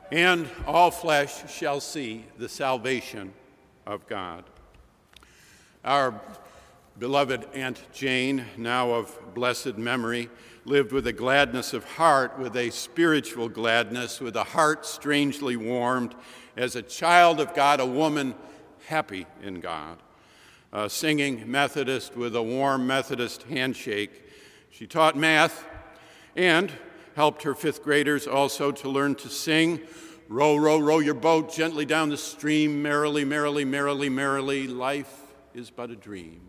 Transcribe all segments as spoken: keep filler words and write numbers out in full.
and all flesh shall see the salvation of God. Our beloved Aunt Jane, now of blessed memory, lived with a gladness of heart, with a spiritual gladness, with a heart strangely warmed, as a child of God, a woman happy in God. A singing Methodist with a warm Methodist handshake. She taught math and helped her fifth graders also to learn to sing. Row, row, row your boat gently down the stream, merrily, merrily, merrily, merrily. Life is but a dream.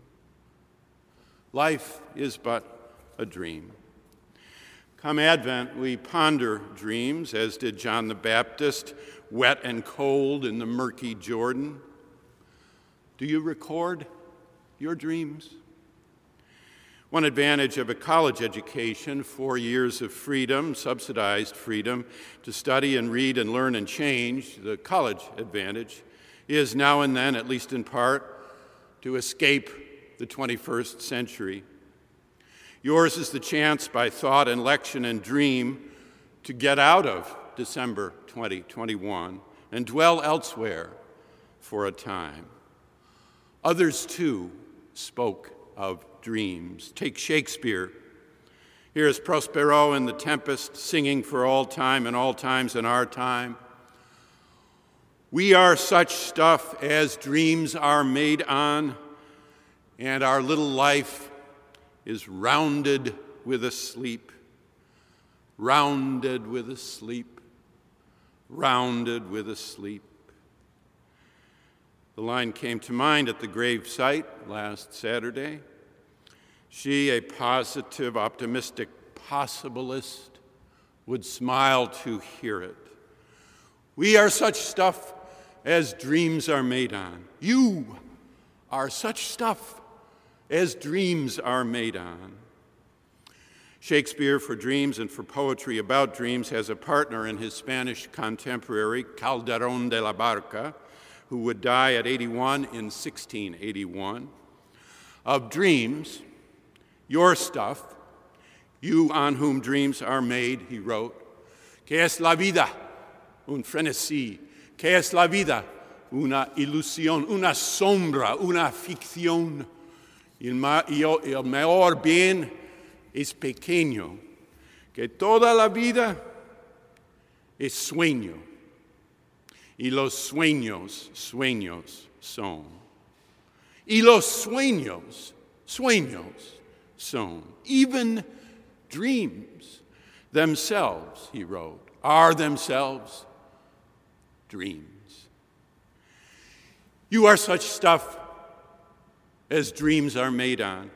Life is but a dream. Come Advent, we ponder dreams, as did John the Baptist, wet and cold in the murky Jordan. Do you record your dreams? One advantage of a college education, four years of freedom, subsidized freedom, to study and read and learn and change, the college advantage, is now and then, at least in part, to escape the twenty-first century. Yours is the chance by thought and lection and dream to get out of December twenty twenty-one and dwell elsewhere for a time. Others, too, spoke of dreams. Take Shakespeare. Here is Prospero in The Tempest, singing for all time and all times in our time. We are such stuff as dreams are made on, and our little life is rounded with a sleep, rounded with a sleep, rounded with a sleep. The line came to mind at the grave site last Saturday. She, a positive, optimistic possibilist, would smile to hear it. We are such stuff as dreams are made on. You are such stuff as dreams are made on. Shakespeare, for dreams and for poetry about dreams, has a partner in his Spanish contemporary, Calderón de la Barca, who would die at eighty-one in sixteen eighty-one. Of dreams, your stuff, you on whom dreams are made, he wrote, ¿Qué es la vida? Un frenesí. ¿Qué es la vida? Una ilusión, una sombra, una ficción. El, ma- el mayor bien es pequeño, que toda la vida es sueño. Y los sueños, sueños son. Y los sueños, sueños son. Even dreams themselves, he wrote, are themselves dreams. You are such stuff as dreams are made on.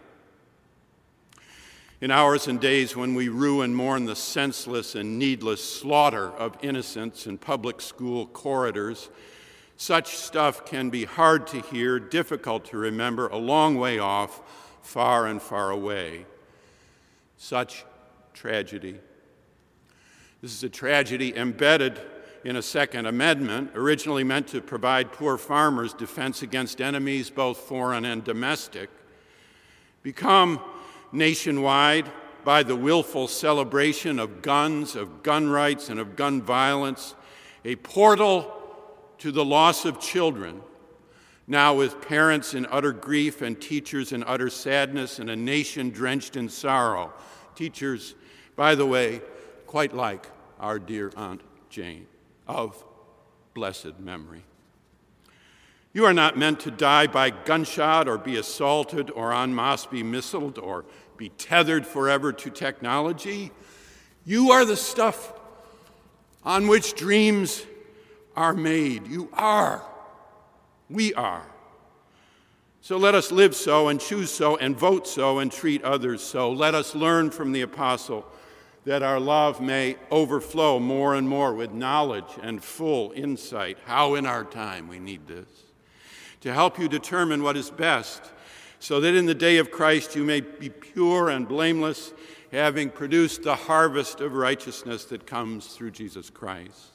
In hours and days when we rue and mourn the senseless and needless slaughter of innocents in public school corridors, such stuff can be hard to hear, difficult to remember, a long way off, far and far away. Such tragedy. This is a tragedy embedded in a Second Amendment, originally meant to provide poor farmers defense against enemies, both foreign and domestic, become nationwide by the willful celebration of guns, of gun rights, and of gun violence, a portal to the loss of children, now with parents in utter grief and teachers in utter sadness and a nation drenched in sorrow. Teachers, by the way, quite like our dear Aunt Jane, of blessed memory. You are not meant to die by gunshot or be assaulted or en masse be missiled or be tethered forever to technology. You are the stuff on which dreams are made. You are. We are. So let us live so and choose so and vote so and treat others so. Let us learn from the apostle that our love may overflow more and more with knowledge and full insight. How in our time we need this. To help you determine what is best, so that in the day of Christ you may be pure and blameless, having produced the harvest of righteousness that comes through Jesus Christ.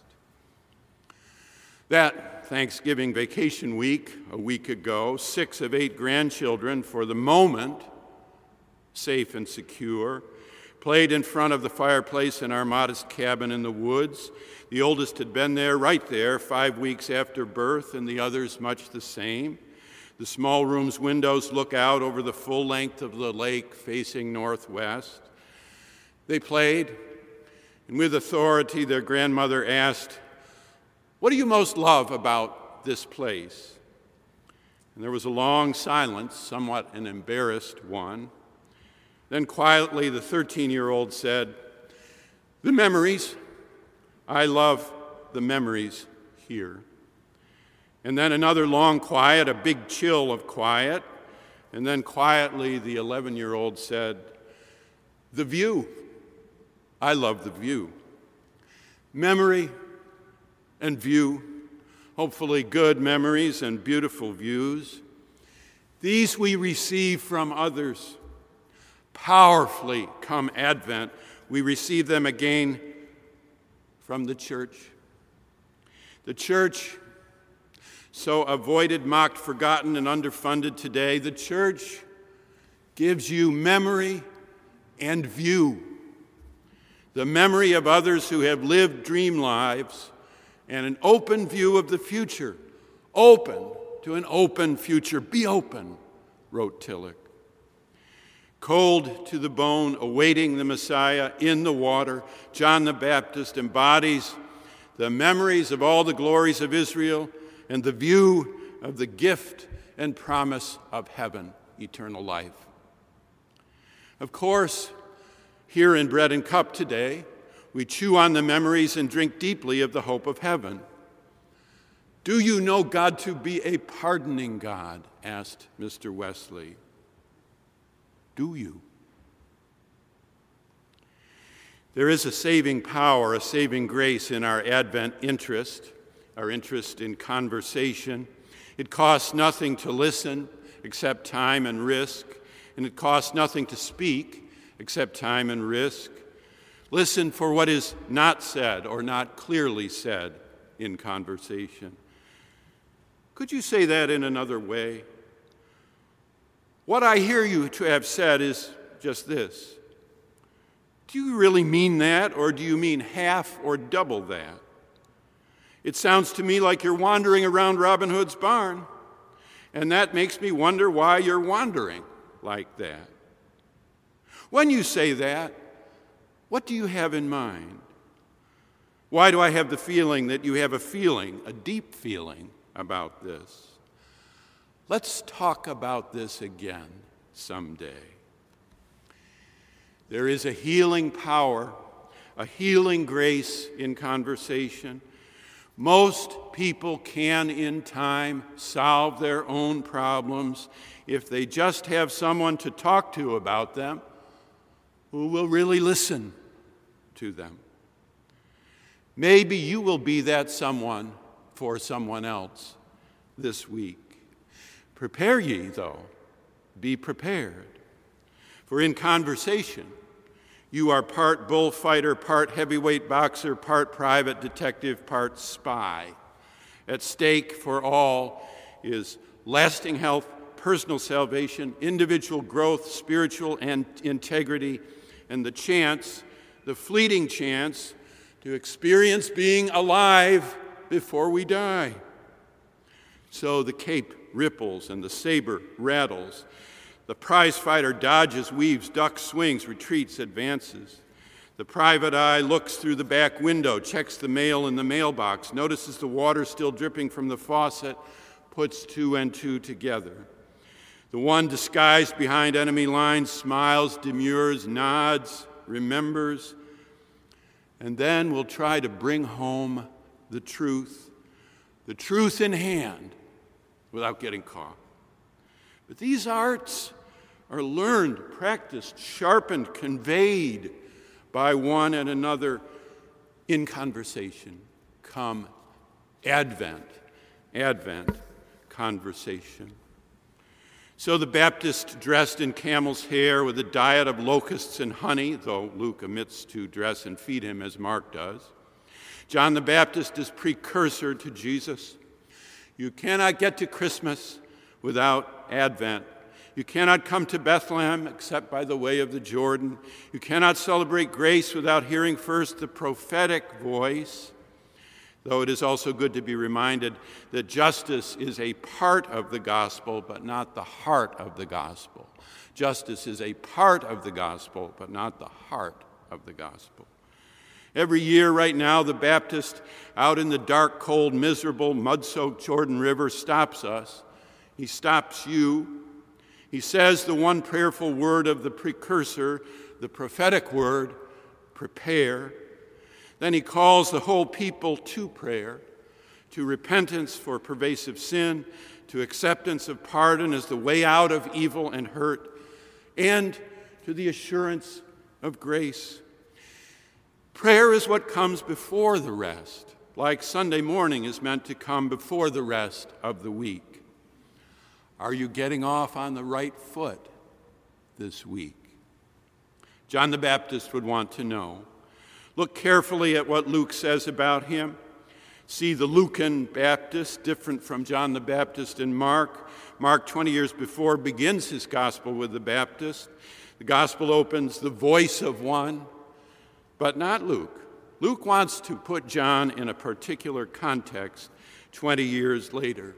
That Thanksgiving vacation week, a week ago, six of eight grandchildren, for the moment, safe and secure, played in front of the fireplace in our modest cabin in the woods. The oldest had been there, right there, five weeks after birth, and the others much the same. The small room's windows look out over the full length of the lake facing northwest. They played, and with authority their grandmother asked, "What do you most love about this place?" And there was a long silence, somewhat an embarrassed one. Then quietly the thirteen-year-old said, "The memories. I love the memories here." And then another long quiet, a big chill of quiet. And then quietly the eleven-year-old said, "The view. I love the view." Memory and view, hopefully good memories and beautiful views. These we receive from others. Powerfully come Advent, we receive them again from the church. The church, so avoided, mocked, forgotten, and underfunded today, the church gives you memory and view. The memory of others who have lived dream lives and an open view of the future. Open to an open future. Be open, wrote Tillich. Cold to the bone, awaiting the Messiah in the water, John the Baptist embodies the memories of all the glories of Israel and the view of the gift and promise of heaven, eternal life. Of course, here in Bread and Cup today, we chew on the memories and drink deeply of the hope of heaven. "Do you know God to be a pardoning God?" asked Mister Wesley. Do you? There is a saving power, a saving grace in our Advent interest, our interest in conversation. It costs nothing to listen except time and risk, and it costs nothing to speak except time and risk. Listen for what is not said or not clearly said in conversation. Could you say that in another way? What I hear you to have said is just this. Do you really mean that, or do you mean half or double that? It sounds to me like you're wandering around Robin Hood's barn, and that makes me wonder why you're wandering like that. When you say that, what do you have in mind? Why do I have the feeling that you have a feeling, a deep feeling about this? Let's talk about this again someday. There is a healing power, a healing grace in conversation. Most people can, in time, solve their own problems if they just have someone to talk to about them who will really listen to them. Maybe you will be that someone for someone else this week. Prepare ye, though. Be prepared. For in conversation, you are part bullfighter, part heavyweight boxer, part private detective, part spy. At stake for all is lasting health, personal salvation, individual growth, spiritual and integrity, and the chance, the fleeting chance, to experience being alive before we die. So the cape ripples and the saber rattles. The prize fighter dodges, weaves, ducks, swings, retreats, advances. The private eye looks through the back window, checks the mail in the mailbox, notices the water still dripping from the faucet, puts two and two together. The one disguised behind enemy lines smiles, demurs, nods, remembers, and then will try to bring home the truth, the truth in hand, without getting caught. But these arts are learned, practiced, sharpened, conveyed by one and another in conversation. Come, Advent, Advent, conversation. So the Baptist dressed in camel's hair with a diet of locusts and honey, though Luke omits to dress and feed him as Mark does. John the Baptist is precursor to Jesus. You cannot get to Christmas without Advent. You cannot come to Bethlehem except by the way of the Jordan. You cannot celebrate grace without hearing first the prophetic voice. Though it is also good to be reminded that justice is a part of the gospel, but not the heart of the gospel. Justice is a part of the gospel, but not the heart of the gospel. Every year right now, the Baptist out in the dark, cold, miserable, mud-soaked Jordan River stops us. He stops you. He says the one prayerful word of the precursor, the prophetic word, prepare. Then he calls the whole people to prayer, to repentance for pervasive sin, to acceptance of pardon as the way out of evil and hurt, and to the assurance of grace. Prayer is what comes before the rest, like Sunday morning is meant to come before the rest of the week. Are you getting off on the right foot this week? John the Baptist would want to know. Look carefully at what Luke says about him. See the Lucan Baptist, different from John the Baptist in Mark. Mark, twenty years before, begins his gospel with the Baptist. The gospel opens the voice of one, but not Luke. Luke wants to put John in a particular context twenty years later.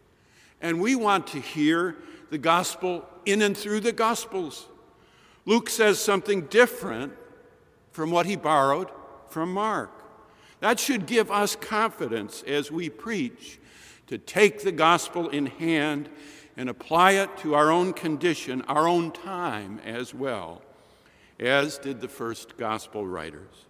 And we want to hear the gospel in and through the Gospels. Luke says something different from what he borrowed from Mark. That should give us confidence as we preach to take the gospel in hand and apply it to our own condition, our own time as well, as did the first gospel writers.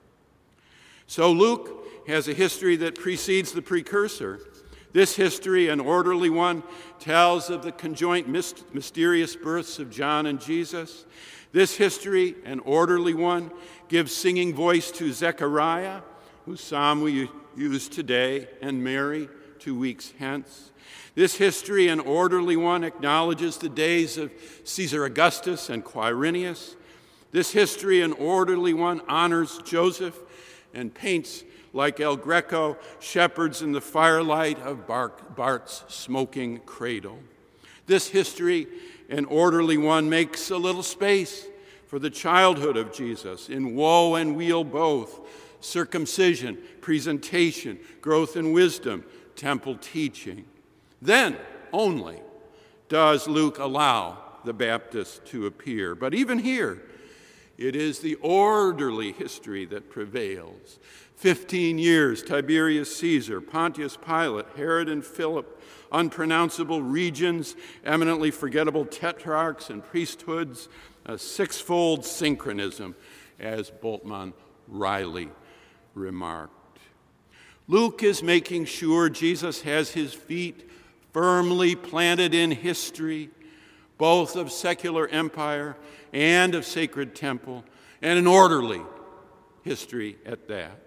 So Luke has a history that precedes the precursor. This history, an orderly one, tells of the conjoint mysterious births of John and Jesus. This history, an orderly one, gives singing voice to Zechariah, whose psalm we use today, and Mary, two weeks hence. This history, an orderly one, acknowledges the days of Caesar Augustus and Quirinius. This history, an orderly one, honors Joseph and paints, like El Greco, shepherds in the firelight of Bart's smoking cradle. This history, an orderly one, makes a little space for the childhood of Jesus in woe and weal both, circumcision, presentation, growth in wisdom, temple teaching. Then only does Luke allow the Baptist to appear. But even here, it is the orderly history that prevails. Fifteen years, Tiberius Caesar, Pontius Pilate, Herod and Philip, unpronounceable regions, eminently forgettable tetrarchs and priesthoods, a sixfold synchronism, as Bultmann Riley remarked. Luke is making sure Jesus has his feet firmly planted in history, both of secular empire and of sacred temple, and an orderly history at that.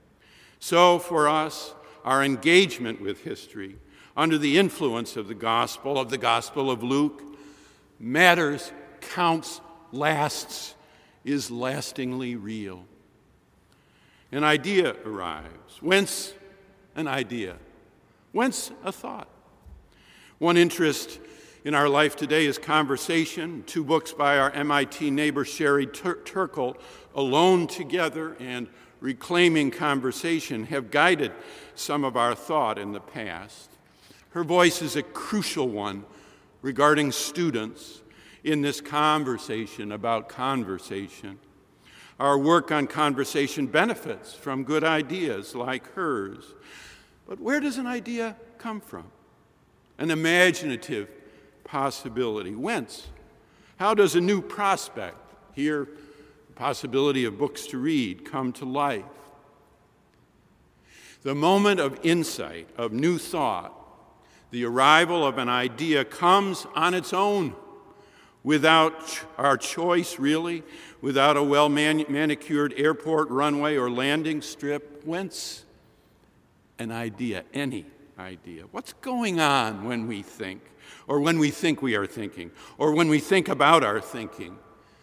So for us, our engagement with history under the influence of the gospel, of the Gospel of Luke, matters, counts, lasts, is lastingly real. An idea arrives. Whence an idea? Whence a thought? One interest in our life today is conversation. Two books by our M I T neighbor Sherry Tur- Turkle, Alone Together and Reclaiming Conversation, have guided some of our thought in the past. Her voice is a crucial one regarding students in this conversation about conversation. Our work on conversation benefits from good ideas like hers. But where does an idea come from? An imaginative possibility. Whence? How does a new prospect, here, the possibility of books to read, come to life? The moment of insight, of new thought, the arrival of an idea comes on its own, without ch- our choice, really, without a well-manicured airport runway or landing strip. Whence? An idea, any idea. What's going on when we think, or when we think we are thinking, or when we think about our thinking?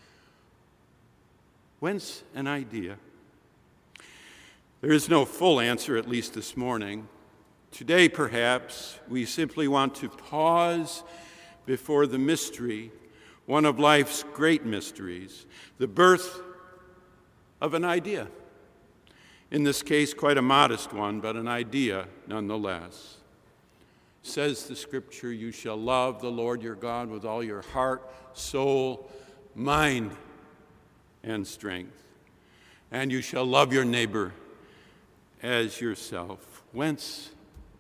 Whence an idea? There is no full answer, at least this morning. Today, perhaps, we simply want to pause before the mystery one of life's great mysteries, the birth of an idea. In this case, quite a modest one, but an idea nonetheless. Says the Scripture, you shall love the Lord your God with all your heart, soul, mind, and strength. And you shall love your neighbor as yourself. Whence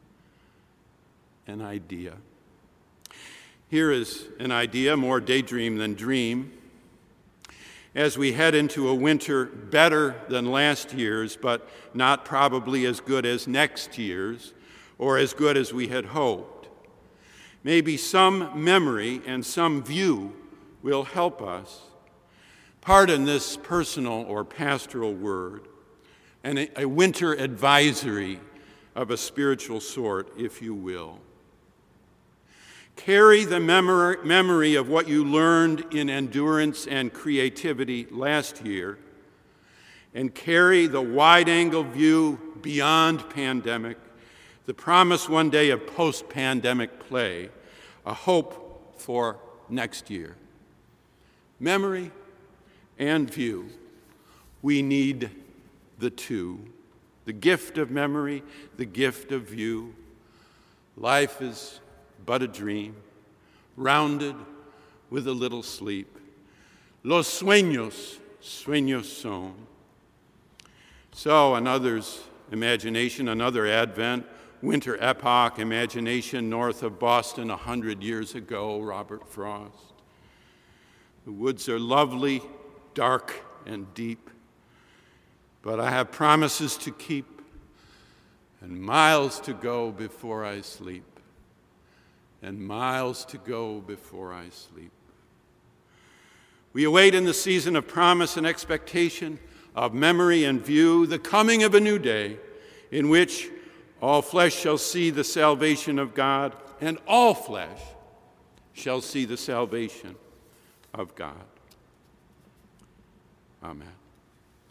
an idea? Here is an idea, more daydream than dream. As we head into a winter better than last year's, but not probably as good as next year's, or as good as we had hoped. Maybe some memory and some view will help us. Pardon this personal or pastoral word, and a, a winter advisory of a spiritual sort, if you will. Carry the memory, memory of what you learned in endurance and creativity last year, and carry the wide-angle view beyond pandemic, the promise one day of post-pandemic play, a hope for next year. Memory and view, we need the two. The gift of memory, the gift of view. Life is but a dream, rounded with a little sleep. Los sueños, sueños son. So another's imagination, another Advent, winter epoch, imagination north of Boston a hundred years ago, Robert Frost. The woods are lovely, dark, and deep, but I have promises to keep and miles to go before I sleep. And miles to go before I sleep. We await in the season of promise and expectation, of memory and view, the coming of a new day in which all flesh shall see the salvation of God, and all flesh shall see the salvation of God. Amen.